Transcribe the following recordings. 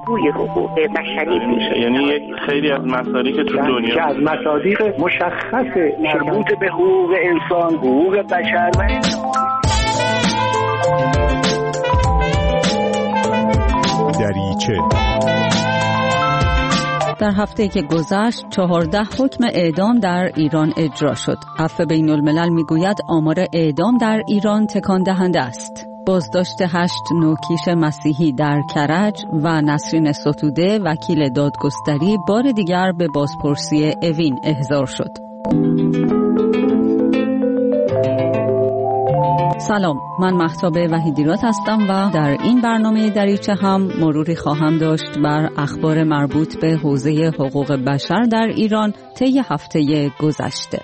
بازگوی حقوق بشری میشه. یعنی خیلی از مصادیق تو دنیا که از مصادیق مشخص مربوط به حقوق انسان، حقوق بشر و دریچه. در هفته‌ای که گذشت 14 حکم اعدام در ایران اجرا شد. عفو بین الملل میگوید آمار اعدام در ایران تکان دهنده است. بازداشت 8 نوکیش مسیحی در کرج و نسرین ستوده وکیل دادگستری بار دیگر به بازپرسی اوین احضار شد. سلام، من مهتاب وحیدیرات هستم و در این برنامه دریچه هم مروری خواهم داشت بر اخبار مربوط به حوزه حقوق بشر در ایران طی هفته گذشته.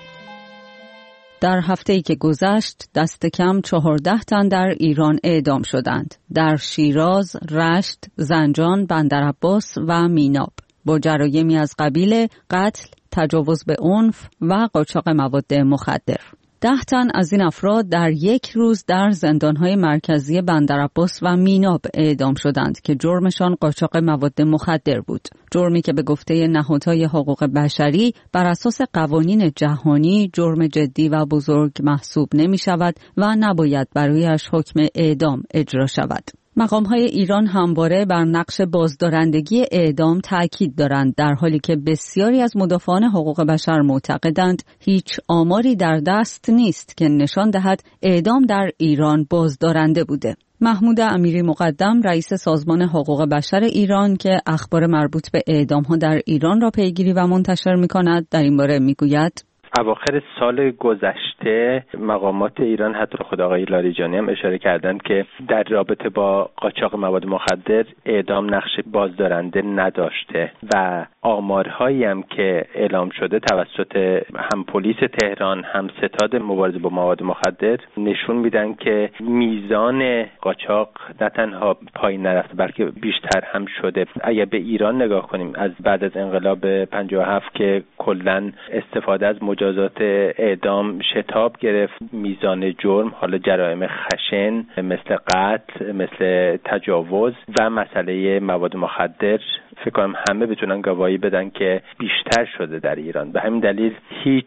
در هفته‌ای که گذشت دست کم 14 تن در ایران اعدام شدند. در شیراز، رشت، زنجان، بندرعباس و میناب با جرایمی از قبیل قتل، تجاوز به عنف و قاچاق مواد مخدر. 10 تن از این افراد در یک روز در زندان‌های مرکزی بندرعباس و میناب اعدام شدند که جرمشان قاچاق مواد مخدر بود. جرمی که به گفته نهادهای حقوق بشری بر اساس قوانین جهانی جرم جدی و بزرگ محسوب نمی‌شود و نباید برایش حکم اعدام اجرا شود. مقام‌های ایران همواره بر نقش بازدارندگی اعدام تأکید دارند، در حالی که بسیاری از مدافعان حقوق بشر معتقدند هیچ آماری در دست نیست که نشان دهد اعدام در ایران بازدارنده بوده. محمود امیری مقدم رئیس سازمان حقوق بشر ایران که اخبار مربوط به اعدام‌ها در ایران را پیگیری و منتشر می‌کند در این باره می‌گوید: اواخر سال گذشته مقامات ایران حتی خود آقای لاریجانی هم اشاره کردند که در رابطه با قاچاق مواد مخدر اعدام نقش بازدارنده نداشته و آمارهایی هم که اعلام شده توسط هم پلیس تهران هم ستاد مبارزه با مواد مخدر نشون میدن که میزان قاچاق نه تنها پایین نرفته بلکه بیشتر هم شده. اگر به ایران نگاه کنیم از بعد از انقلاب 57 که کلاً استفاده از مجازات اعدام شتاب گرفت، میزان جرم، حالا جرایم خشن مثل قتل، مثل تجاوز و مسئله مواد مخدر، فکر کنم همه بتونن گواهی بدن که بیشتر شده در ایران. به همین دلیل هیچ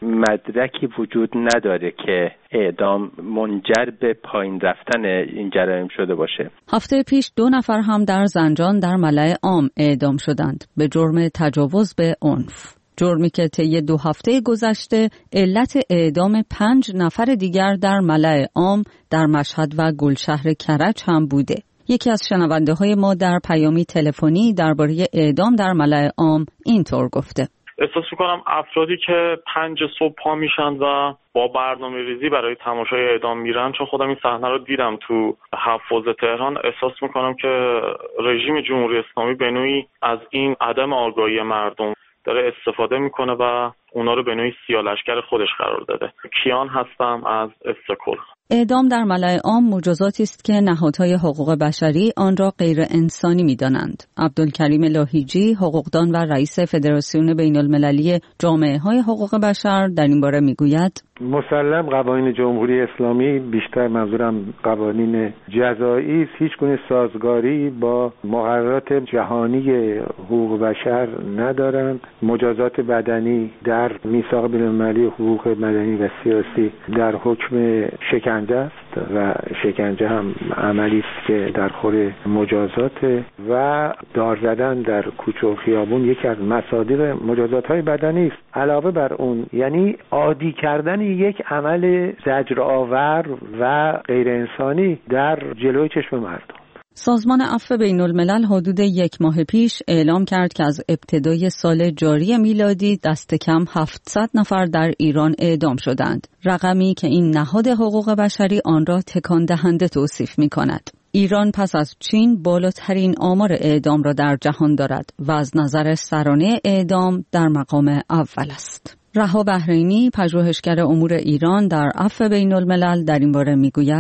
مدرکی وجود نداره که اعدام منجر به پایین رفتن این جرایم شده باشه. هفته پیش 2 نفر هم در زنجان در ملأ عام اعدام شدند به جرم تجاوز به عنف. جرمی که طی 2 هفته گذشته علت اعدام 5 نفر دیگر در ملأ عام در مشهد و گلشهر کرج هم بوده. یکی از شنونده های ما در پیامی تلفنی درباره اعدام در ملأ عام اینطور گفته: احساس میکنم افرادی که 5 صبح پا میشن و با برنامه ریزی برای تماشای اعدام میرن، چون خودم این صحنه رو دیدم تو حوض تهران، احساس میکنم که رژیم جمهوری اسلامی به نوعی از این عدم آگاهی مردم داره استفاده میکنه و اونا رو به نوعی سیاه‌لشکر خودش قرار داده. کیان هستم از استکهلم. اعدام در ملأ عام مجازاتی است که نهادهای حقوق بشری آن را غیر انسانی می‌دانند. عبدالکریم لاهیجی، حقوقدان و رئیس فدراسیون بین‌المللی جامعه‌های حقوق بشر در این باره می‌گوید: مسلم قوانین جمهوری اسلامی، بیشتر منظورم قوانین جزایی است، هیچ گونه سازگاری با مقررات جهانی حقوق بشر ندارند. مجازات بدنی در میثاق بین‌المللی حقوق مدنی و سیاسی در حکم شکنجه است و شکنجه هم عملی است که در خور مجازات و دار زدن در کوچه و خیابون یکی از مصادیق مجازات‌های بدنی است. علاوه بر اون یعنی عادی کردن یک عمل زجرآور و غیر انسانی در جلوی چشم مردم. سازمان عفو بین الملل حدود 1 ماه پیش اعلام کرد که از ابتدای سال جاری میلادی دست کم 700 نفر در ایران اعدام شدند. رقمی که این نهاد حقوق بشری آن را تکان دهنده توصیف می کند. ایران پس از چین بالاترین آمار اعدام را در جهان دارد و از نظر سرانه اعدام در مقام اول است. رها بحرینی، پژوهشگر امور ایران در عفو بین الملل در این باره میگوید: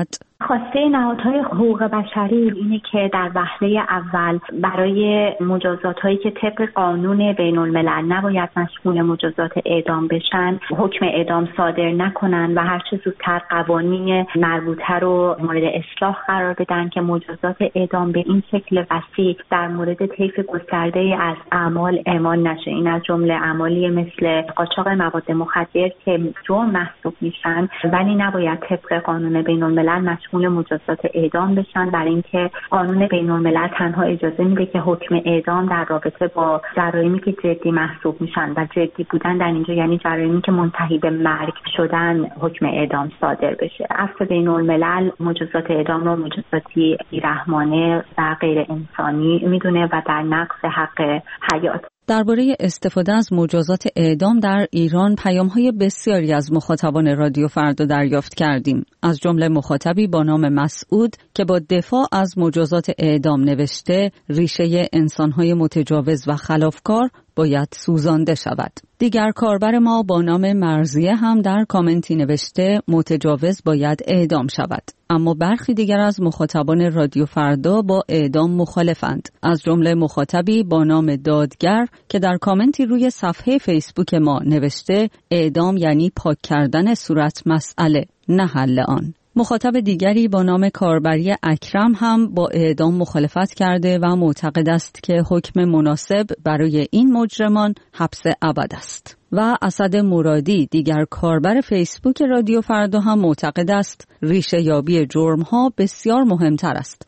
خواسته نهادهای حقوق بشری اینه که در وهله اول برای مجازات‌هایی که طبق قانون بین‌الملل نباید مشمول مجازات اعدام بشن، حکم اعدام صادر نکنن و هر چه زودتر قوانین مربوطه رو مورد اصلاح قرار بدن که مجازات اعدام به این شکل وسیع در مورد طیف گسترده از اعمال اعمال نشه. این از جمله اعمالی مثل قاچاق مواد مخدر که جرم محسوب میشن ولی نباید طبق قانون بین‌الملل مشمول مجازات اعدام بشن، برای اینکه قانون بین‌الملل تنها اجازه میده که حکم اعدام در رابطه با جرایمی که جدی محسوب میشن و جدی بودن در اینجا یعنی جرایمی که منتهی به مرگ شدن حکم اعدام صادر بشه. عفو بین‌الملل مجازات اعدام رو مجازاتی بی‌رحمانه و غیر انسانی میدونه و در نقض حق حیات. درباره استفاده از مجازات اعدام در ایران پیام‌های بسیاری از مخاطبان رادیو فردا دریافت کردیم. از جمله مخاطبی با نام مسعود که با دفاع از مجازات اعدام نوشته ریشه انسان‌های متجاوز و خلافکار باید سوزانده شود. دیگر کاربر ما با نام مرضیه هم در کامنتی نوشته متجاوز باید اعدام شود. اما برخی دیگر از مخاطبان رادیو فردا با اعدام مخالفند. از جمله مخاطبی با نام دادگر که در کامنتی روی صفحه فیسبوک ما نوشته اعدام یعنی پاک کردن صورت مسئله، نه حل آن. مخاطب دیگری با نام کاربری اکرم هم با اعدام مخالفت کرده و معتقد است که حکم مناسب برای این مجرمان حبس ابد است. و اسد مرادی دیگر کاربر فیسبوک رادیو فردا هم معتقد است ریشه یابی جرم‌ها بسیار مهمتر است.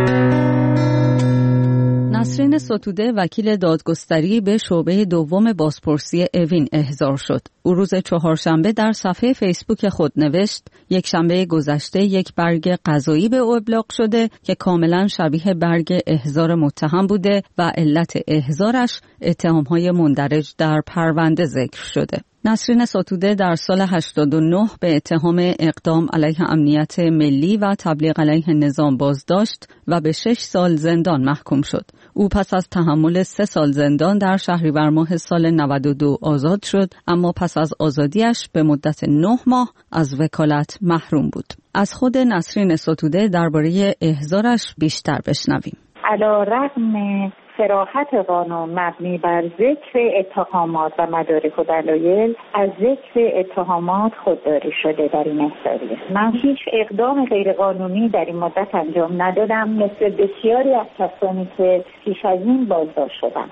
نسرین ستوده وکیل دادگستری به شعبه دوم بازپرسی اوین احضار شد. او روز چهارشنبه در صفحه فیسبوک خود نوشت یک شنبه گذشته یک برگ قضایی به او ابلاغ شده که کاملا شبیه برگ احضار متهم بوده و علت احضارش اتهام‌های مندرج در پرونده ذکر شده. نسرین ستوده در سال 89 به اتهام اقدام علیه امنیت ملی و تبلیغ علیه نظام بازداشت و به 6 سال زندان محکوم شد. او پس از تحمل 3 سال زندان در شهریور ماه سال 92 آزاد شد، اما پس از آزادیش به مدت 9 ماه از وکالت محروم بود. از خود نسرین ستوده درباره احضارش بیشتر بشنویم. علی‌رغم صراحت قانون مبنی بر ذکر اتهامات و مدارک و دلایل از ذکر اتهامات خودداری شده در این احضاریه. من هیچ اقدام غیرقانونی در این مدت انجام ندادم مثل بسیاری از کسانی که پیش از این بازداشت شدن.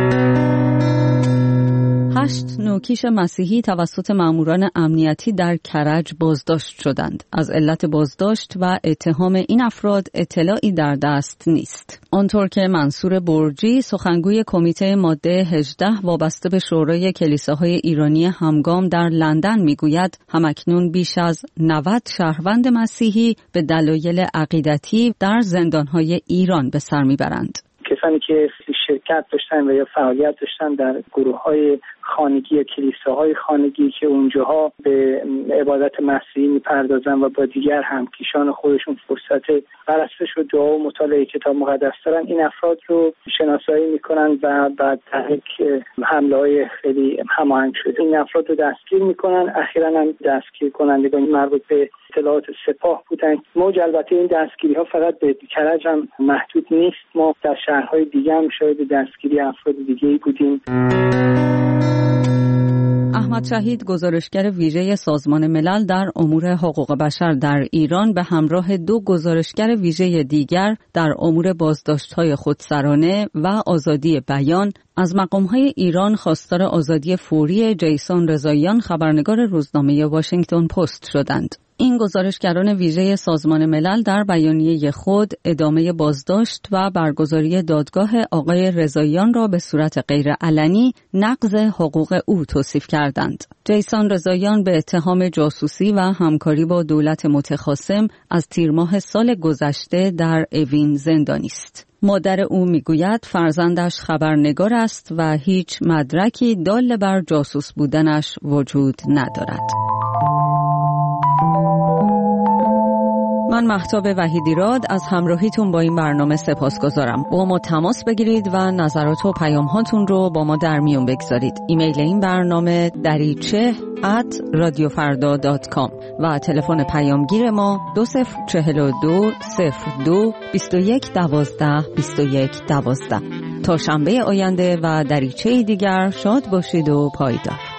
8 نوکیش مسیحی توسط ماموران امنیتی در کرج بازداشت شدند. از علت بازداشت و اتهام این افراد اطلاعی در دست نیست. آنطور که منصور برجی سخنگوی کمیته ماده 18 وابسته به شورای کلیساهای ایرانی همگام در لندن میگوید همکنون بیش از 90 شهروند مسیحی به دلایل عقیدتی در زندانهای ایران به سر میبرند. کسانی که شرکت داشتن و یا فعالیت داشتن در گروه‌های خانگی یا کلیساهای خانگی که اونجاها به عبادت مسیحی میپردازن و با دیگر همکیشان خودشون فرصت پرستش و دعا و مطالعه کتاب مقدس دارن، این افراد رو شناسایی میکنن و بعد در یک حمله‌های خیلی هماهنگ شده این افراد رو دستگیر میکنن. اخیراً هم دستگیر کنندگان مربوط به اطلاعات سپاه بودن. موج البته این دستگیری‌ها فقط به کرج هم محدود نیست، ما در شهرهای دیگه هم شاهد دستگیری افراد دیگه‌ای بودیم. احمد شهید گزارشگر ویژه سازمان ملل در امور حقوق بشر در ایران به همراه 2 گزارشگر ویژه دیگر در امور بازداشت‌های خودسرانه و آزادی بیان از مقام‌های ایران خواستار آزادی فوری جیسون رضاییان خبرنگار روزنامه واشنگتن پست شدند. این گزارشگران ویژه سازمان ملل در بیانیه خود ادامه بازداشت و برگزاری دادگاه آقای رضاییان را به صورت غیرعلنی نقض حقوق او توصیف کردند. جیسون رضاییان به اتهام جاسوسی و همکاری با دولت متخاصم از تیر ماه سال گذشته در اوین زندانی است. مادر او میگوید فرزندش خبرنگار است و هیچ مدرکی دال بر جاسوس بودنش وجود ندارد. من مهتاب وحیدیراد از همراهیتون با این برنامه سپاسگزارم. با ما تماس بگیرید و نظرات و پیام‌هاتون رو با ما در میون بگذارید. ایمیل این برنامه dariche@radiofarda.com و تلفن پیامگیر ما 2042 02 21 12 21 12. تا شنبه آینده و دریچه دیگر شاد باشید و پایدار.